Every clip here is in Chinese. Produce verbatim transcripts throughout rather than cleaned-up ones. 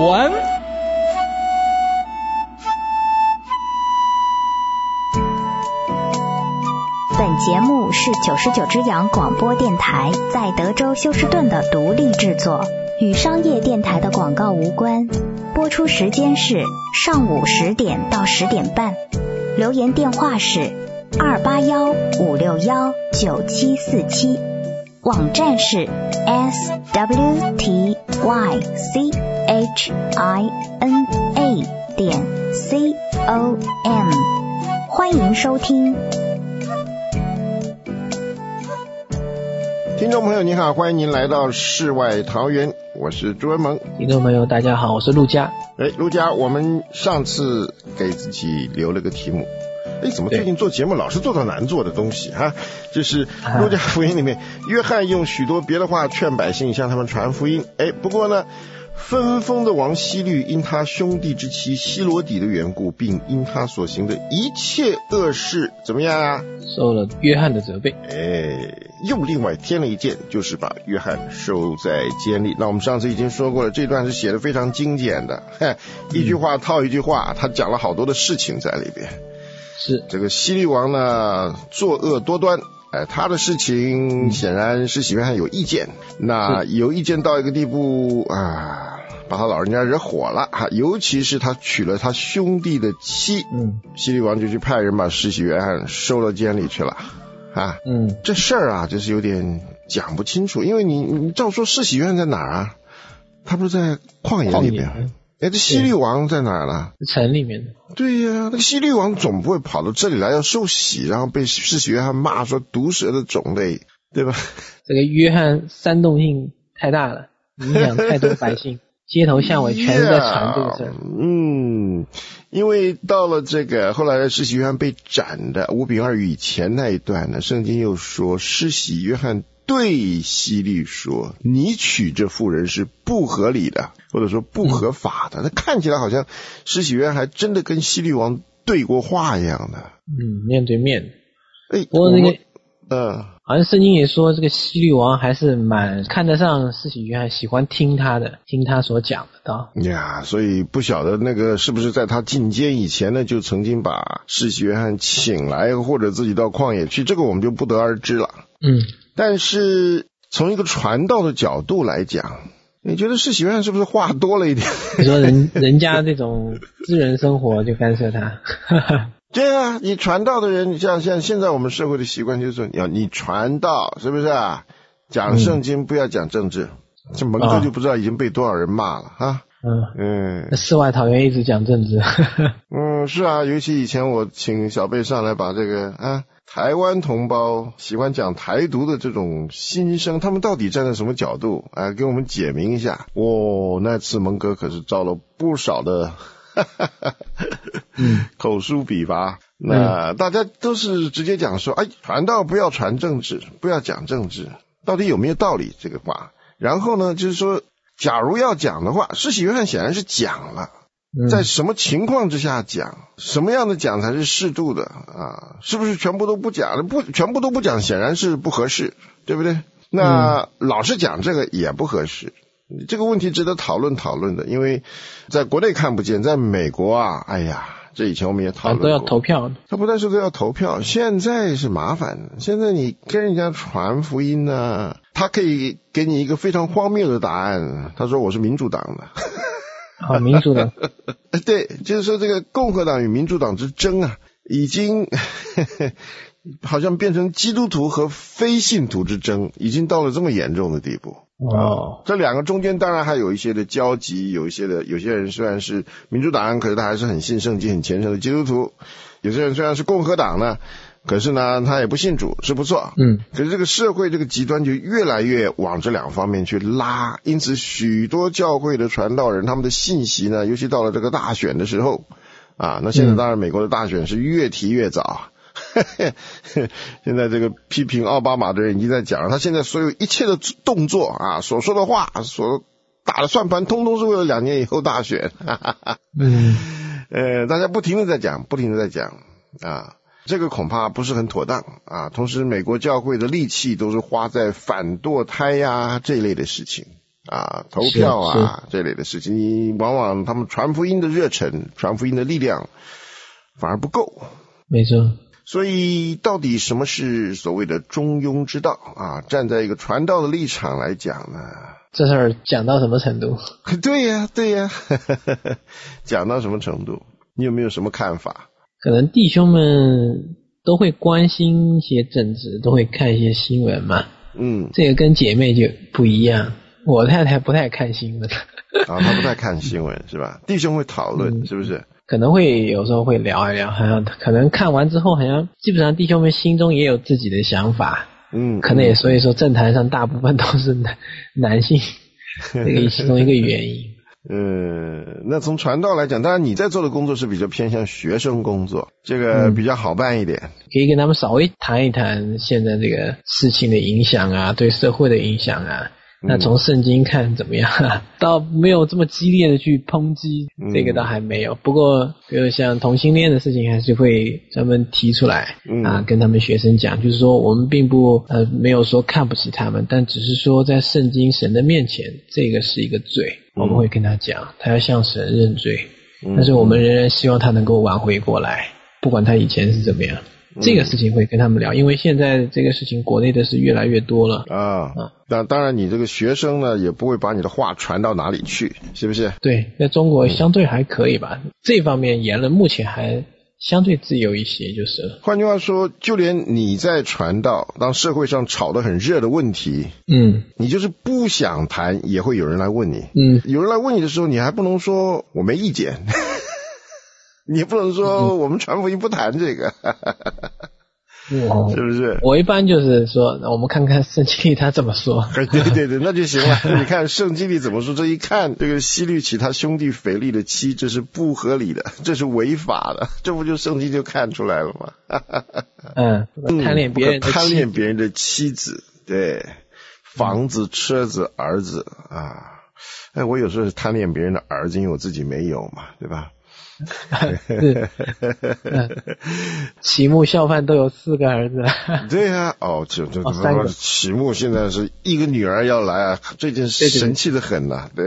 文。 本节目是九十九只羊广播电台在德州休斯顿的独立制作，与商业电台的广告无关。播出时间是上午十点到十点半。留言电话是二八幺五六幺九七四七，网站是 s w t y c h i n a 点 c o m， 欢迎收听。 听众朋友您好，欢迎您来到世外桃源，我是朱文萌。 听众朋友大家好，我是陆家。 哎，陆家，我们上次给自己留了个题目，哎，怎么最近做节目老是做到难做的东西哈？就是路加福音里面，约翰用许多别的话劝百姓向他们传福音。哎，不过呢，分封的王希律因他兄弟之妻希罗底的缘故，并因他所行的一切恶事，怎么样啊？ 受了约翰的责备。 哎，又另外添了一件，就是把约翰收在监里。那我们上次已经说过了，这段是写的非常精简的，嘿，一句话套一句话，他讲了好多的事情在里边。 是这个希律王呢，作恶多端，哎，他的事情显然施洗约翰有意见，那有意见到一个地步啊，把他老人家惹火了啊，尤其是他娶了他兄弟的妻，嗯，希律王就去派人把施洗约翰收了监里去了啊，嗯，这事儿啊，就是有点讲不清楚，因为你你照说施洗约翰在哪儿啊？他不是在旷野里边？哎，这希律王在哪儿呢？ 城里面的。 对呀、啊，那个希律王总不会跑到这里来要受洗，然后被施洗约翰骂说毒蛇的种类，对吧？ 这个约翰煽动性太大了，影响太多百姓，街头巷尾全是在传这个事儿。 Yeah, 嗯，因为到了这个后来施洗约翰被斩的五饼二鱼以前那一段呢，圣经又说施洗约翰对希律说，你娶这妇人是不合理的，或者说不合法的。那、嗯、看起来好像施洗约翰还真的跟希律王对过话一样的。 嗯，面对面。 哎， 不过那个呃好像圣经也说，这个希律王还是蛮看得上施洗约翰，喜欢听他的，听他所讲的道。 呀，所以不晓得那个是不是在他进监以前呢，就曾经把施洗约翰请来，或者自己到旷野去，这个我们就不得而知了。 嗯。 但是从一个传道的角度来讲，你觉得施洗约翰是不是话多了一点？ 你说人人家这种私人生活就干涉他？ 对啊，你传道的人，像像现在我们社会的习惯就是说，要你传道是不是啊？讲圣经不要讲政治，嗯、这蒙哥就不知道已经被多少人骂了啊。 嗯嗯，世外桃源一直讲政治。 嗯，是啊，尤其以前我请小贝上来把这个啊。台湾同胞喜欢讲台独的这种心声，他们到底站在什么角度？哎，给我们解明一下。哦，那次蒙哥可是招了不少的嗯、口述笔伐。那大家都是直接讲说，哎，传道不要传政治，不要讲政治，到底有没有道理这个话？然后呢，就是说，假如要讲的话，施洗约翰显然是讲了。在什么情况之下讲，什么样的讲才是适度的啊？是不是全部都不讲？不，全部都不讲显然是不合适，对不对？那、嗯、老是讲这个也不合适，这个问题值得讨论讨论的，因为在国内看不见，在美国啊，哎呀，这以前我们也讨论过， 都要投票。 他不但是都要投票，现在是麻烦，现在你跟人家传福音呢、啊，他可以给你一个非常荒谬的答案，他说我是民主党的。 好，民主党对，就是说这个共和党与民主党之争啊，已经呵呵好像变成基督徒和非信徒之争，已经到了这么严重的地步。哦，这两个中间当然还有一些的交集，有一些的有些人虽然是民主党，可是他还是很信圣经、很虔诚的基督徒；有些人虽然是共和党呢，可是呢他也不信主，是不错。嗯，可是这个社会这个极端就越来越往这两方面去拉，因此许多教会的传道人他们的信息呢，尤其到了这个大选的时候啊，那现在当然美国的大选是越提越早。现在这个批评奥巴马的人已经在讲了，他现在所有一切的动作啊，所说的话，所打的算盘，通通是为了两年以后大选。嗯，呃，大家不停的在讲，不停的在讲啊，这个恐怕不是很妥当啊。同时，美国教会的力气都是花在反堕胎呀这一类的事情啊，投票啊这类的事情，你往往他们传福音的热忱、传福音的力量反而不够。 没错。 所以到底什么是所谓的中庸之道啊？站在一个传道的立场来讲呢， 这事儿讲到什么程度？ 对呀、啊、对呀、啊、讲到什么程度？你有没有什么看法？ 可能弟兄们都会关心一些政治，都会看一些新闻嘛。 嗯， 这个跟姐妹就不一样。我太太不太看新闻。 啊，她不太看新闻是吧？弟兄会讨论、嗯、是不是？ 可能会有时候会聊一聊，好像可能看完之后，好像基本上弟兄们心中也有自己的想法。 嗯， 可能也所以说政坛上大部分都是男男性，这个其中一个原因。 嗯，那从传道来讲，当然你在做的工作是比较偏向学生工作，这个比较好办一点、嗯、 可以跟他们稍微谈一谈现在这个事情的影响啊，对社会的影响啊，那从圣经看怎么样、啊、倒没有这么激烈的去抨击，这个倒还没有、嗯、不过比如像同性恋的事情还是会专门提出来、嗯、啊，跟他们学生讲，就是说我们并不呃没有说看不起他们，但只是说在圣经神的面前这个是一个罪，我们会跟他讲他要向神认罪、嗯、但是我们仍然希望他能够挽回过来，不管他以前是怎么样，这个事情会跟他们聊，因为现在这个事情国内的是越来越多了啊。那当然你这个学生呢也不会把你的话传到哪里去，是不是？ 对，在中国相对还可以吧、嗯、这方面言论目前还相对自由一些就是了。 换句话说，就连你在传道，当社会上吵得很热的问题， 嗯， 你就是不想谈也会有人来问你， 嗯， 有人来问你的时候你还不能说我没意见你也不能说我们传福音不谈这个嗯、 是不是？ 我一般就是说我们看看圣经里他怎么说对对对，那就行了你看圣经里怎么说，这一看这个希律娶他兄弟腓力的妻，这是不合理的，这是违法的，这不就圣经就看出来了吗嗯，贪恋别人的妻子、嗯、 贪恋别人的妻子，对，房子车子儿子啊，哎，我有时候是贪恋别人的儿子，因为我自己没有嘛，对吧？ 是，齐木孝范都有四个儿子。 对啊，哦，就就哦，三个。齐木现在是一个女儿要来啊，这件事神气的很呐、啊，对。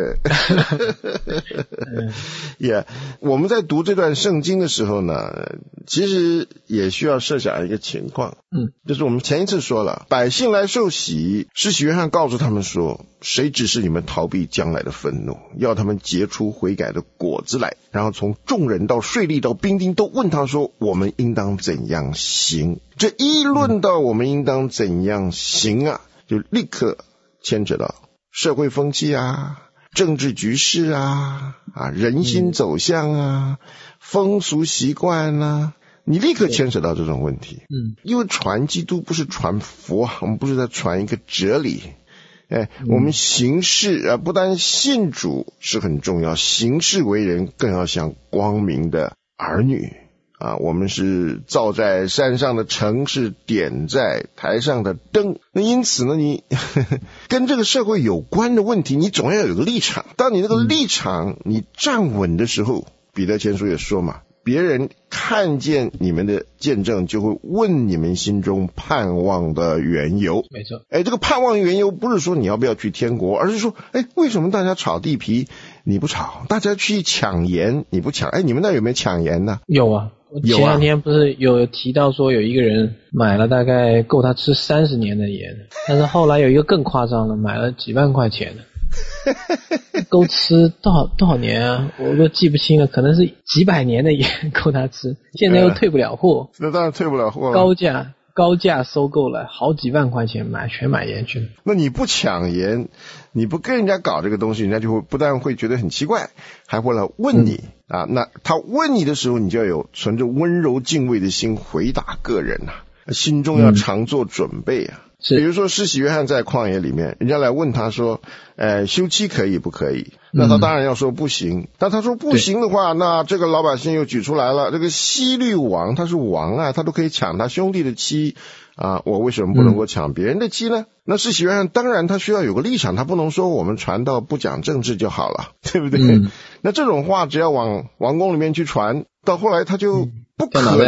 也、yeah, 我们在读这段圣经的时候呢，其实也需要设想一个情况， 嗯， 就是我们前一次说了，百姓来受洗，施洗约翰告诉他们说，谁指示你们逃避将来的愤怒，要他们结出悔改的果子来，然后从众人到税吏到兵丁都问他说，我们应当怎样行？这一论到我们应当怎样行啊，就立刻牵扯到社会风气啊，政治局势啊，啊，人心走向啊，嗯、风俗习惯啊，你立刻牵扯到这种问题。 嗯， 因为传基督不是传佛，我们不是在传一个哲理。哎， 嗯、 我们行事啊，不但信主是很重要，行事为人更要像光明的儿女啊。我们是照在山上的城，是点在台上的灯。那因此呢，你呵呵跟这个社会有关的问题，你总要有个立场。当你那个立场你站稳的时候，彼得前书也说嘛，别人看见你们的见证，就会问你们心中盼望的缘由。 没错， 哎，这个盼望缘由不是说你要不要去天国，而是说，哎，为什么大家炒地皮你不炒？大家去抢盐你不抢？哎，你们那有没有抢盐呢？ 有啊，前两天不是有提到说有一个人买了大概够他吃三十年的盐，但是后来有一个更夸张的，买了几万块钱的。够吃多少多少年啊？我都记不清了，可能是几百年的盐够他吃，现在又退不了货。 那、呃、当然退不了货了。 高价高价收购了好几万块钱买，全买盐去了。 那你不抢盐，你不跟人家搞这个东西，人家就会不但会觉得很奇怪，还会来问你、嗯、啊。那他问你的时候，你就要有存着温柔敬畏的心回答个人啊，心中要常做准备啊。嗯，比如说施洗约翰在旷野里面，人家来问他说，呃，休妻可以不可以？那他当然要说不行。嗯、但他说不行的话，那这个老百姓又举出来了，这个希律王他是王啊，他都可以抢他兄弟的妻啊，我为什么不能够抢别人的妻呢？嗯、那施洗约翰当然他需要有个立场，他不能说我们传道不讲政治就好了，对不对？嗯、那这种话只要往王宫里面去传，到后来他就不可能。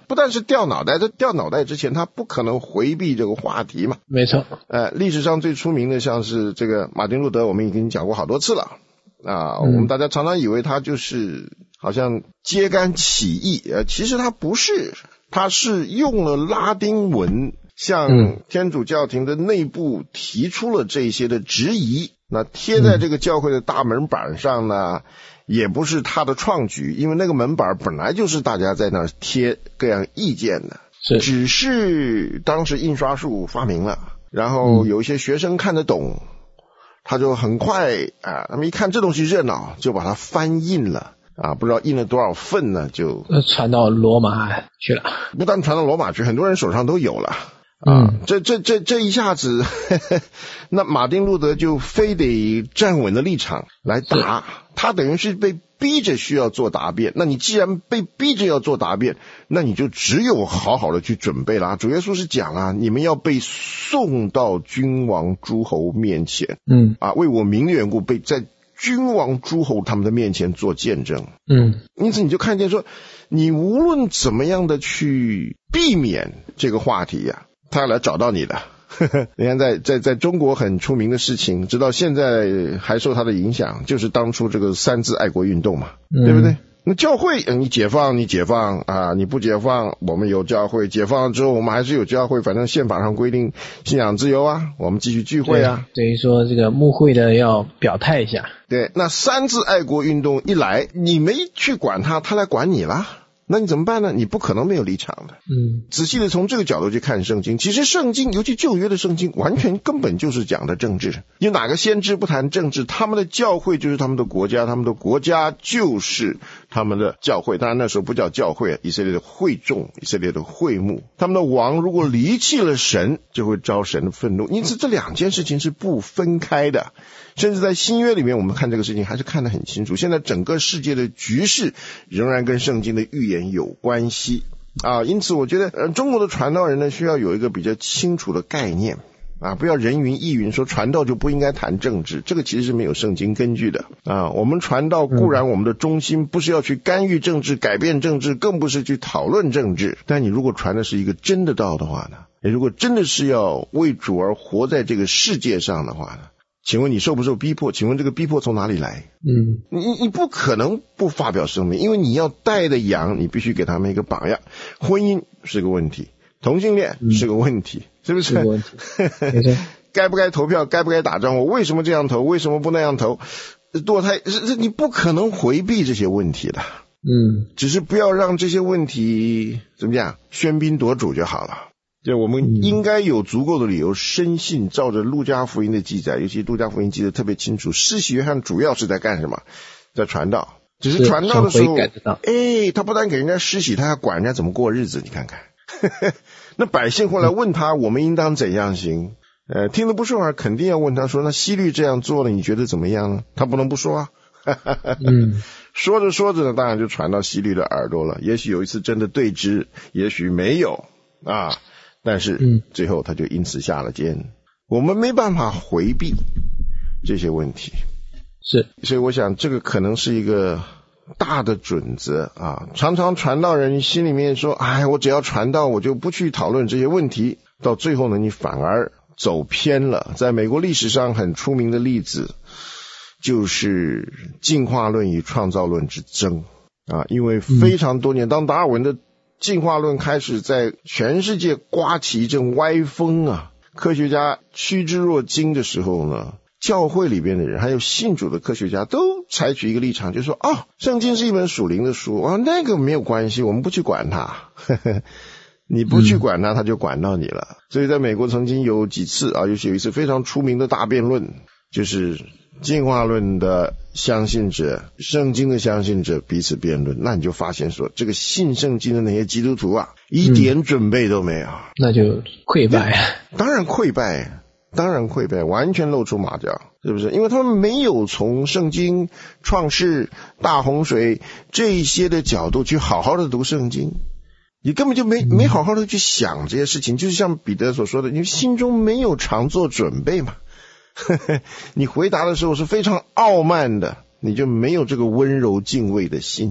不但是掉脑袋，在掉脑袋之前他不可能回避这个话题嘛。 没错。 呃，历史上最出名的像是这个马丁路德，我们已经讲过好多次了啊、嗯、我们大家常常以为他就是好像揭竿起义，呃，其实他不是，他是用了拉丁文向天主教廷的内部提出了这些的质疑，那贴在这个教会的大门板上呢，也不是他的创举，因为那个门板本来就是大家在那儿贴各样意见的， 是只是当时印刷术发明了，然后有一些学生看得懂，他就很快啊，他们一看这东西热闹，就把它翻印了啊，不知道印了多少份呢，就传到罗马去了。 不但传到罗马去，很多人手上都有了。啊，嗯、这这这这一下子呵呵，那马丁路德就非得站稳的立场来答，他等于是被逼着需要做答辩。那你既然被逼着要做答辩，那你就只有好好的去准备啦。主耶稣是讲啊，你们要被送到君王诸侯面前，嗯，啊，为我名的缘故被在君王诸侯他们的面前做见证，嗯，因此你就看见说，你无论怎么样的去避免这个话题呀、啊。他要来找到你的，呵呵，你看在在在中国很出名的事情，直到现在还受他的影响，就是当初这个三自爱国运动嘛，嗯、对不对？那教会，你解放你解放啊，你不解放，我们有教会，解放了之后我们还是有教会，反正宪法上规定信仰自由啊，我们继续聚会啊。 等于说这个牧会的要表态一下。 对，那三自爱国运动一来，你没去管他，他来管你啦。那你怎么办呢？你不可能没有立场的。嗯，仔细的从这个角度去看圣经，其实圣经，尤其旧约的圣经，完全根本就是讲的政治。有哪个先知不谈政治？他们的教会就是他们的国家，他们的国家就是他们的教会。当然那时候不叫教会，以色列的会众，以色列的会幕。他们的王如果离弃了神，就会招神的愤怒。因此这两件事情是不分开的。甚至在新约里面，我们看这个事情还是看得很清楚。现在整个世界的局势仍然跟圣经的预言有关系啊，因此我觉得呃，中国的传道人呢，需要有一个比较清楚的概念啊，不要人云亦云说传道就不应该谈政治，这个其实是没有圣经根据的啊。我们传道固然我们的中心不是要去干预政治、改变政治，更不是去讨论政治，但你如果传的是一个真的道的话呢，你如果真的是要为主而活在这个世界上的话呢，请问你受不受逼迫？请问这个逼迫从哪里来？嗯，你你不可能不发表声明，因为你要带的羊，你必须给他们一个榜样。婚姻是个问题，同性恋是个问题，嗯、是不是？是个问题。该不该投票？该不该打仗？我为什么这样投？为什么不那样投？堕胎，这你不可能回避这些问题的。嗯，只是不要让这些问题怎么讲喧宾夺主就好了。就我们应该有足够的理由深信，照着路加福音的记载，尤其路加福音记得特别清楚，施洗约翰主要是在干什么？在传道。只是传道的时候，哎，他不但给人家施洗，他还管人家怎么过日子，你看看。那百姓后来问他，我们应当怎样行？呃，听得不顺耳，肯定要问他说，那希律这样做了，你觉得怎么样呢？他不能不说啊。嗯，说着说着呢，当然就传到希律的耳朵了。也许有一次真的对峙，也许没有啊。但是最后他就因此下了监，我们没办法回避这些问题， 是， 所以我想这个可能是一个大的准则啊。常常传道人心里面说，哎，我只要传道，我就不去讨论这些问题，到最后呢，你反而走偏了。在美国历史上很出名的例子，就是进化论与创造论之争啊，因为非常多年，当达尔文的进化论开始在全世界刮起一阵歪风啊，科学家趋之若鹜的时候呢，教会里边的人还有信主的科学家都采取一个立场，就是说哦，圣经是一本属灵的书啊，那个没有关系，我们不去管它。呵呵，你不去管它，它就管到你了。嗯、所以在美国曾经有几次啊，尤其有一次非常出名的大辩论，就是进化论的相信者、圣经的相信者彼此辩论，那你就发现说，这个信圣经的那些基督徒啊，一点准备都没有，嗯、 那就溃败。 当然溃败，当然溃败，完全露出马脚，是不是？因为他们没有从圣经、创世、大洪水这一些的角度去好好的读圣经，你根本就没没好好的去想这些事情，就是像彼得所说的，你心中没有常做准备嘛。呵呵，你回答的时候是非常傲慢的，你就没有这个温柔敬畏的心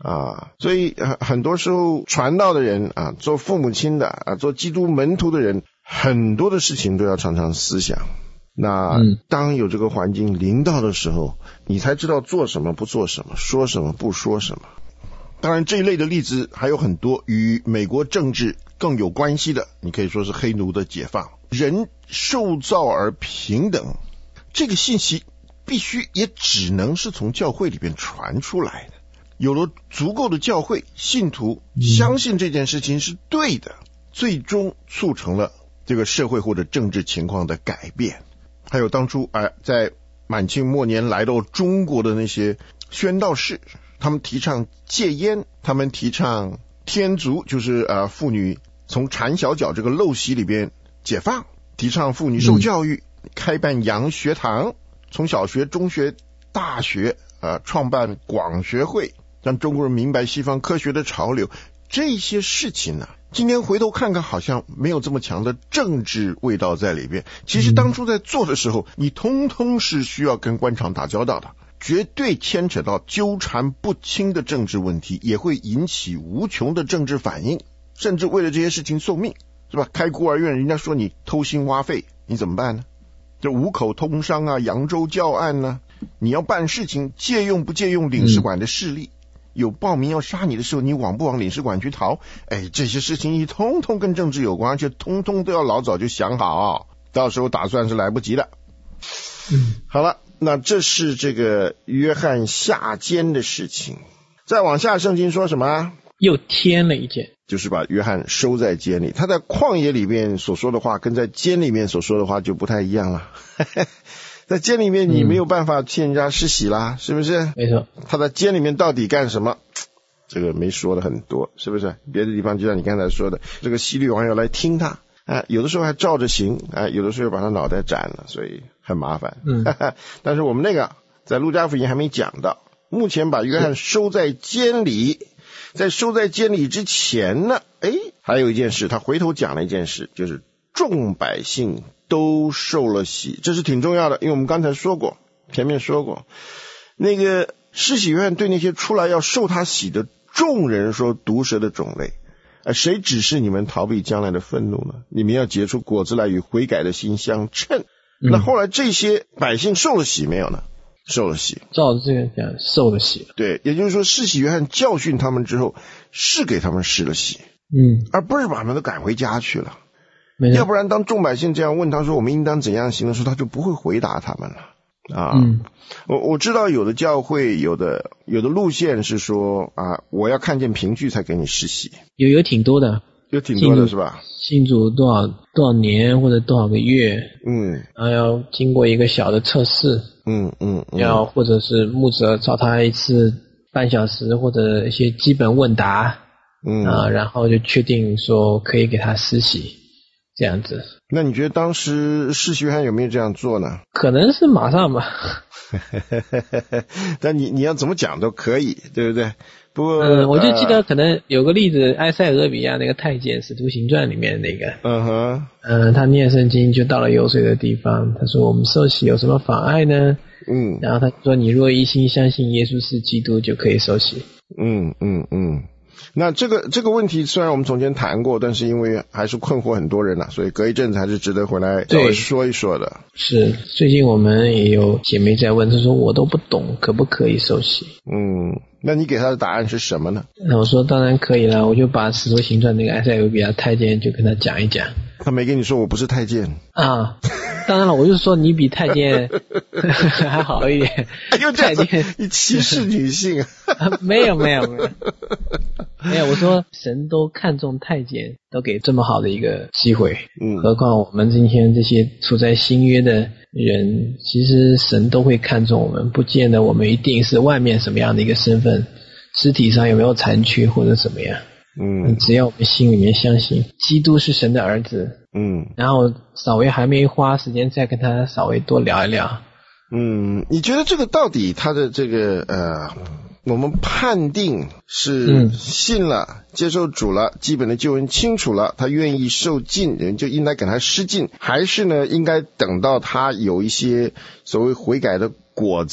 啊，所以、呃、很多时候传道的人啊，做父母亲的啊，做基督门徒的人，很多的事情都要常常思想。那当有这个环境临到的时候，你才知道做什么不做什么，说什么不说什么。当然这一类的例子还有很多，与美国政治更有关系的，你可以说是黑奴的解放。人受造而平等，这个信息必须也只能是从教会里边传出来的。有了足够的教会信徒相信这件事情是对的，最终促成了这个社会或者政治情况的改变。还有当初、呃、在满清末年来到中国的那些宣道士，他们提倡戒烟，他们提倡天足，就是呃妇女从缠小脚这个陋习里边解放，提倡妇女受教育、嗯、开办洋学堂，从小学、中学、大学呃创办广学会，让中国人明白西方科学的潮流。这些事情呢、啊，今天回头看看好像没有这么强的政治味道在里边，其实当初在做的时候，你通通是需要跟官场打交道的，绝对牵扯到纠缠不清的政治问题，也会引起无穷的政治反应，甚至为了这些事情送命，是吧？开孤儿院，人家说你偷心挖肺，你怎么办呢？这五口通商啊，扬州教案呢、啊，你要办事情，借用不借用领事馆的势力、嗯，有暴民要杀你的时候，你往不往领事馆去逃？哎，这些事情一通通跟政治有关，而且通通都要老早就想好，到时候打算是来不及了。嗯，好了，那这是这个约翰下监的事情。再往下，圣经说什么？ 又添了一件， 就是把约翰收在监里。他在旷野里面所说的话，跟在监里面所说的话就不太一样了。在监里面你没有办法替人家施洗啦、嗯、是不是？ 没错。 他在监里面到底干什么，这个没说的很多，是不是？别的地方就像你刚才说的，这个希律王要来听他、啊、有的时候还照着行、啊、有的时候把他脑袋斩了，所以很麻烦。嗯，但是我们那个在路加福音还没讲到，目前把约翰收在监里，在收在监里之前呢，哎，还有一件事，他回头讲了一件事，就是众百姓都受了洗，这是挺重要的，因为我们刚才说过，前面说过，那个施洗约翰对那些出来要受他洗的众人说，毒蛇的种类，呃，谁指示你们逃避将来的愤怒呢？你们要结出果子来，与悔改的心相称、嗯、那后来这些百姓受了洗没有呢？受了洗， 照这个讲受了洗， 对，也就是说施洗约翰教训他们之后是给他们施了洗， 嗯， 而不是把他们都赶回家去了。要不然当众百姓这样问他说我们应当怎样行的时候，他就不会回答他们了啊。嗯，我我知道有的教会有的有的路线是说啊，我要看见凭据才给你施洗， 有有挺多的， 有挺多的是吧？ 信主多少多少年或者多少个月， 嗯， 然后要经过一个小的测试， 嗯嗯, 嗯， 要或者是牧者找他一次半小时或者一些基本问答，嗯啊，然后就确定说可以给他施洗。这样子， 那你觉得当时施洗约翰有没有这样做呢？ 可能是马上吧。 但你你要怎么讲都可以，对不对？不过， 嗯，我就记得可能有个例子，埃塞俄比亚那个太监使徒行传里面那个， 嗯哼， 嗯，他念圣经就到了有水的地方，他说我们受洗有什么妨碍呢？嗯，然后他说你若一心相信耶稣是基督，就可以受洗。 嗯嗯嗯。那这个这个问题虽然我们从前谈过，但是因为还是困惑很多人了、啊、所以隔一阵子还是值得回来稍微说一说的。 是，最近我们也有姐妹在问，她说我都不懂可不可以受洗。 嗯，那你给她的答案是什么呢？ 那我说当然可以了，我就把使徒行传那个埃塞俄比亚太监就跟他讲一讲。 他没跟你说我不是太监啊？当然了，我就说你比太监还好一点。 哎呦，太监你歧视女性啊？没有没有没有没有，我说神都看重太监，都给这么好的一个机会，嗯，何况我们今天这些处在新约的人，其实神都会看重我们，不见得我们一定是外面什么样的一个身份，肢体上有没有残缺或者怎么样。嗯，只要我们心里面相信基督是神的儿子，嗯，然后稍微还没花时间再跟他稍微多聊一聊。 嗯，你觉得这个到底他的这个呃，我们判定是信了、嗯、接受主了，基本的救恩清楚了，他愿意受浸，人就应该给他施浸，还是呢应该等到他有一些所谓悔改的果子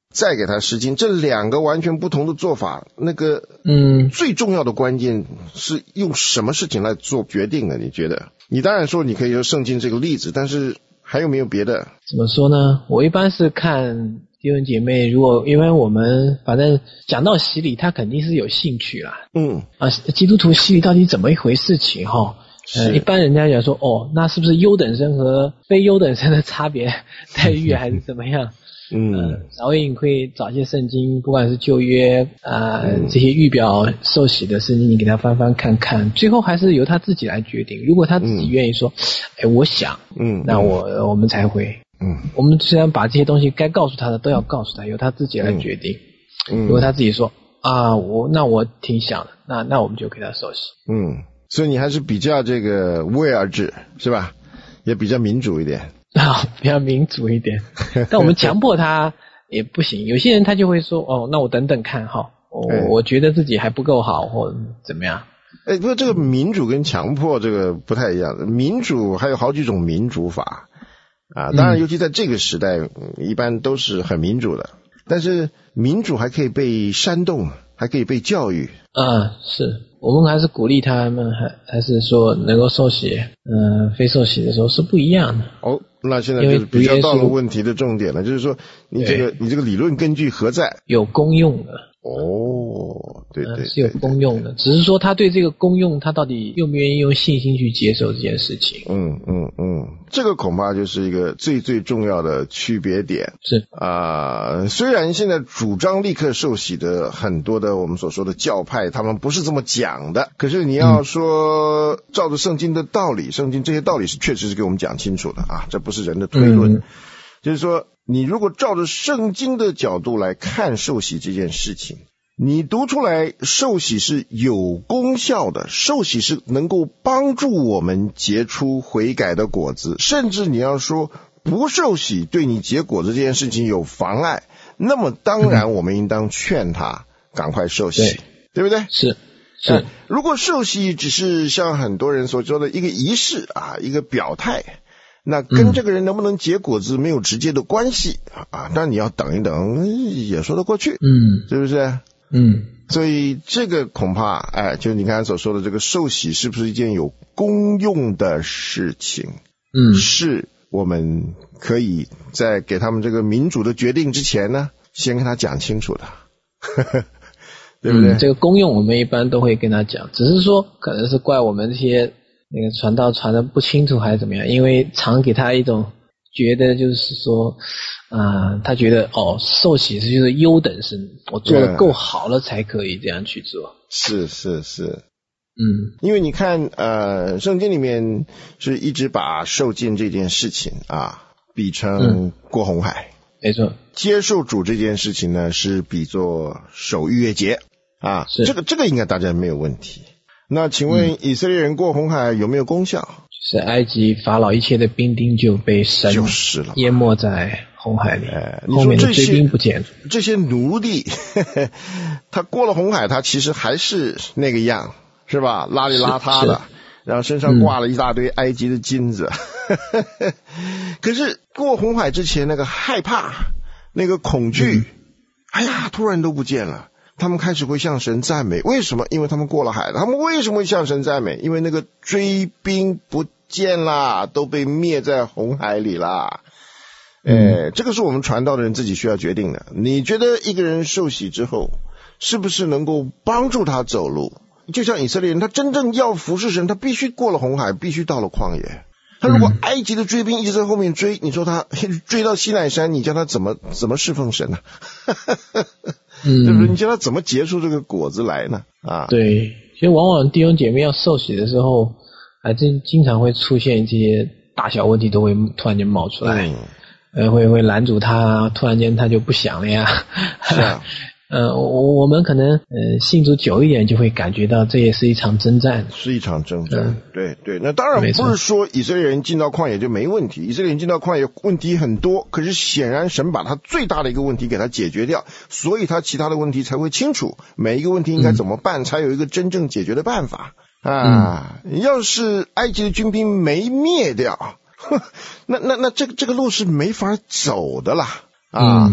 再给他施经，这两个完全不同的做法，那个嗯， 最重要的关键是用什么事情来做决定呢？你觉得？你当然说你可以用圣经这个例子，但是还有没有别的？ 怎么说呢？我一般是看弟兄姐妹，如果因为我们反正讲到洗礼，他肯定是有兴趣啦。 嗯啊，基督徒洗礼到底怎么一回事情哈？呃，一般人家讲说，哦，那是不是优等生和非优等生的差别待遇还是怎么样？ 嗯， 呃，稍微你会找一些圣经，不管是旧约啊、呃嗯、这些预表受洗的圣经，你给他翻翻看看，最后还是由他自己来决定。如果他自己愿意说，哎、嗯，我想， 嗯， 那我我们才会， 嗯， 我们虽然把这些东西该告诉他的都要告诉他，由他自己来决定。嗯，如果他自己说啊，我那我挺想的，那那我们就给他受洗。 嗯，所以你还是比较这个无为而治，是吧？也比较民主一点。 啊，比较民主一点，但我们强迫他也不行。有些人他就会说，哦，那我等等看哈，我、哎、我觉得自己还不够好，或怎么样。 哎，不过这个民主跟强迫这个不太一样，民主还有好几种民主法啊，当然尤其在这个时代，嗯、一般都是很民主的，但是民主还可以被煽动，还可以被教育。 啊，是。我们还是鼓励他们，还还是说能够受洗，嗯、呃，非受洗的时候是不一样的。 哦，那现在就是比较到了问题的重点了，就是说你这个你这个理论根据何在？ 有功用的。 哦，对 对, 对, 对， 是有功用的，只是说他对这个功用，他到底愿不愿意用信心去接受这件事情。 嗯嗯嗯，这个恐怕就是一个最最重要的区别点。 是啊、呃，虽然现在主张立刻受洗的很多的我们所说的教派，他们不是这么讲的，可是你要说、嗯、照着圣经的道理，圣经这些道理是确实是给我们讲清楚的啊，这不是人的推论。嗯，就是说你如果照着圣经的角度来看受洗这件事情，你读出来受洗是有功效的，受洗是能够帮助我们结出悔改的果子，甚至你要说不受洗对你结果子这件事情有妨碍，那么当然我们应当劝他赶快受洗， 对, 对不对？ 是是。 如果受洗只是像很多人所说的一个仪式啊，一个表态，那跟这个人能不能结果子没有直接的关系、嗯、啊，但你要等一等也说得过去， 嗯， 是不是？ 嗯， 所以这个恐怕哎，就你刚才所说的这个受洗是不是一件有功用的事情？ 嗯， 是我们可以在给他们这个民主的决定之前呢，先跟他讲清楚的，对不对、 嗯？这个功用我们一般都会跟他讲，只是说可能是怪我们这些那个传道传的不清楚还是怎么样，因为常给他一种觉得就是说啊、呃，他觉得哦，受洗是就是优等生，我做得够好了才可以这样去做。 是是是， 嗯， 因为你看呃，圣经里面是一直把受浸这件事情啊比成过红海、嗯、 没错， 接受主这件事情呢是比作守逾越节啊，这个这个应该大家没有问题。那请问以色列人过红海有没有功效？ 就是埃及法老一切的兵丁就被神就是了淹没在红海里， 哎、 后面的追兵不见了。 这些奴隶呵呵他过了红海，他其实还是那个样，是吧？邋里邋遢的，然后身上挂了一大堆埃及的金子、嗯、可是过红海之前那个害怕，那个恐惧、嗯、哎呀突然都不见了。他们开始会向神赞美，为什么？因为他们过了海了。他们为什么会向神赞美？因为那个追兵不见啦，都被灭在红海里啦。 嗯、 哎，这个是我们传道的人自己需要决定的。你觉得一个人受洗之后，是不是能够帮助他走路？就像以色列人，他真正要服侍神，他必须过了红海，必须到了旷野。他如果埃及的追兵一直在后面追，你说他追到西奈山，你叫他怎么怎么侍奉神呢、啊？ 嗯， 对不对？你叫他怎么结出这个果子来呢？啊， 对，其实往往弟兄姐妹要受洗的时候，还真经常会出现这些大小问题，都会突然间冒出来，嗯、呃，会会拦阻他，突然间他就不想了呀。 是啊。 呃，我我们可能呃信主久一点，就会感觉到这也是一场征战， 是一场征战。嗯、对对，那当然不是说以色列人进到旷野就没问题，以色列人进到旷野问题很多，可是显然神把他最大的一个问题给他解决掉，所以他其他的问题才会清楚，每一个问题应该怎么办，嗯、才有一个真正解决的办法啊。嗯、要是埃及的军兵没灭掉，那那那这个这个路是没法走的啦啊。嗯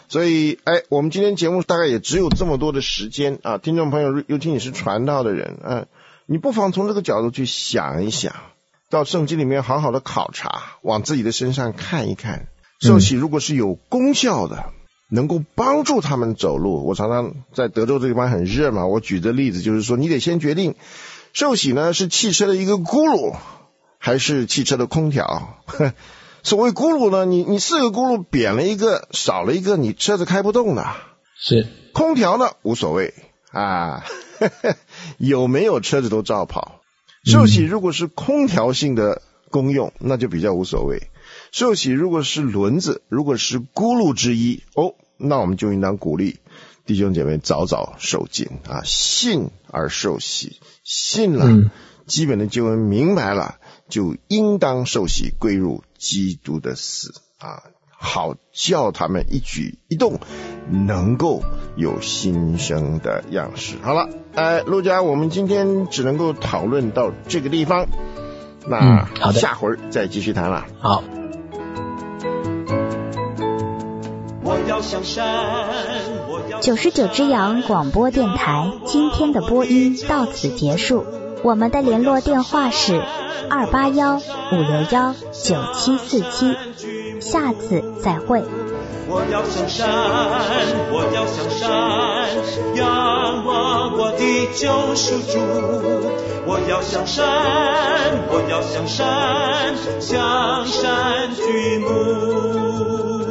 所以哎，我们今天节目大概也只有这么多的时间啊，听众朋友，尤其你是传道的人啊，你不妨从这个角度去想一想，到圣经里面好好的考察，往自己的身上看一看，受洗如果是有功效的，能够帮助他们走路。我常常在德州这地方很热嘛，我举的例子就是说，你得先决定受洗呢是汽车的一个轱辘还是汽车的空调。所谓轱辘呢，你你四个轱辘扁了一个少了一个，你车子开不动的。 是空调呢无所谓啊，有没有车子都照跑。受洗如果是空调性的功用，那就比较无所谓。受洗如果是轮子，如果是轱辘之一，哦，那我们就应当鼓励弟兄姐妹早早受浸啊，信而受洗，信了、嗯、基本的救恩明白了，就应当受洗归入基督的死啊，好叫他们一举一动能够有新生的样式。好了，呃，陆家，我们今天只能够讨论到这个地方，那、嗯、好的，下回再继续谈了。 好。 九十九只羊广播电台今天的播音到此结束，我们的联络电话是二八幺五六幺九七四七，下次再会。 我要向山，我要向山，仰望我的救赎主。我要向山，我要向山，向山举目。